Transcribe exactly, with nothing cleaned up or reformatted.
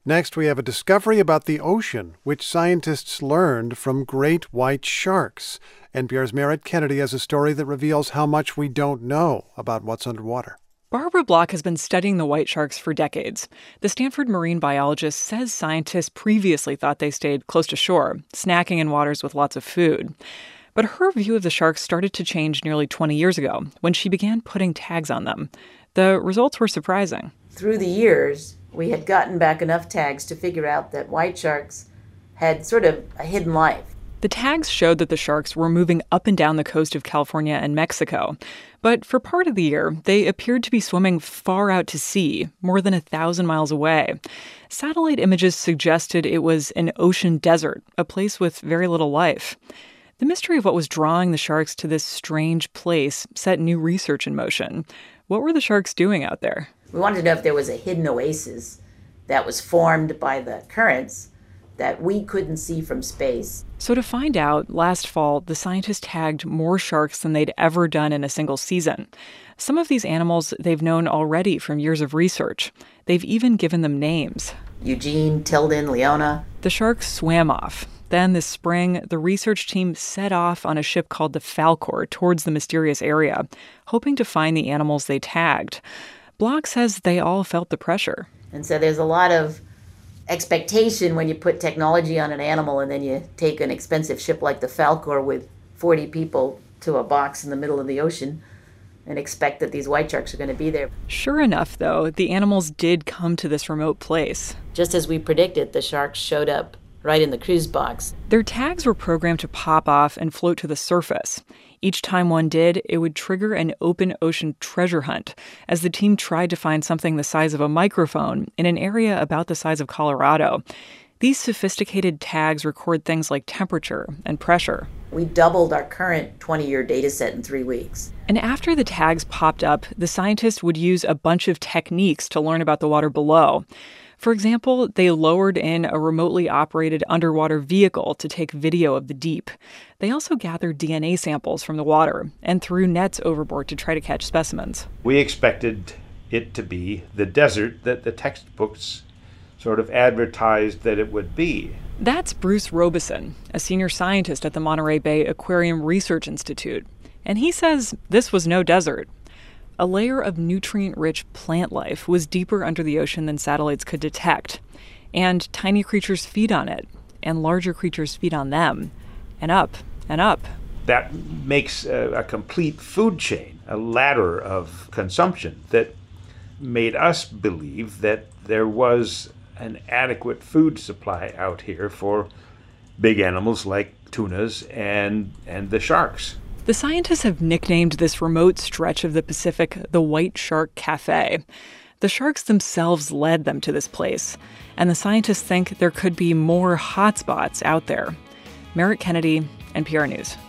Next, we have a discovery about the ocean, which scientists learned from great white sharks. N P R's Merritt Kennedy has a story that reveals how much we don't know about what's underwater. Barbara Block has been studying the white sharks for decades. The Stanford marine biologist says scientists previously thought they stayed close to shore, snacking in waters with lots of food. But her view of the sharks started to change nearly twenty years ago when she began putting tags on them. The results were surprising. Through the years, we had gotten back enough tags to figure out that white sharks had sort of a hidden life. The tags showed that the sharks were moving up and down the coast of California and Mexico. But for part of the year, they appeared to be swimming far out to sea, more than a thousand miles away. Satellite images suggested it was an ocean desert, a place with very little life. The mystery of what was drawing the sharks to this strange place set new research in motion. What were the sharks doing out there? We wanted to know if there was a hidden oasis that was formed by the currents that we couldn't see from space. So to find out, last fall, the scientists tagged more sharks than they'd ever done in a single season. Some of these animals they've known already from years of research. They've even given them names. Eugene, Tilden, Leona. The sharks swam off. Then this spring, the research team set off on a ship called the Falkor towards the mysterious area, hoping to find the animals they tagged. Block says they all felt the pressure. And so there's a lot of expectation when you put technology on an animal and then you take an expensive ship like the Falkor with forty people to a box in the middle of the ocean and expect that these white sharks are going to be there. Sure enough, though, the animals did come to this remote place. Just as we predicted, the sharks showed up right in the cruise box. Their tags were programmed to pop off and float to the surface. Each time one did, it would trigger an open ocean treasure hunt as the team tried to find something the size of a microphone in an area about the size of Colorado. These sophisticated tags record things like temperature and pressure. We doubled our current twenty-year data set in three weeks. And after the tags popped up, the scientists would use a bunch of techniques to learn about the water below. For example, they lowered in a remotely operated underwater vehicle to take video of the deep. They also gathered D N A samples from the water and threw nets overboard to try to catch specimens. We expected it to be the desert that the textbooks sort of advertised that it would be. That's Bruce Robeson, a senior scientist at the Monterey Bay Aquarium Research Institute. And he says this was no desert. A layer of nutrient-rich plant life was deeper under the ocean than satellites could detect. And tiny creatures feed on it, and larger creatures feed on them, and up and up. That makes a, a complete food chain, a ladder of consumption that made us believe that there was an adequate food supply out here for big animals like tunas and, and the sharks. The scientists have nicknamed this remote stretch of the Pacific the White Shark Cafe. The sharks themselves led them to this place, and the scientists think there could be more hotspots out there. Merritt Kennedy, N P R News.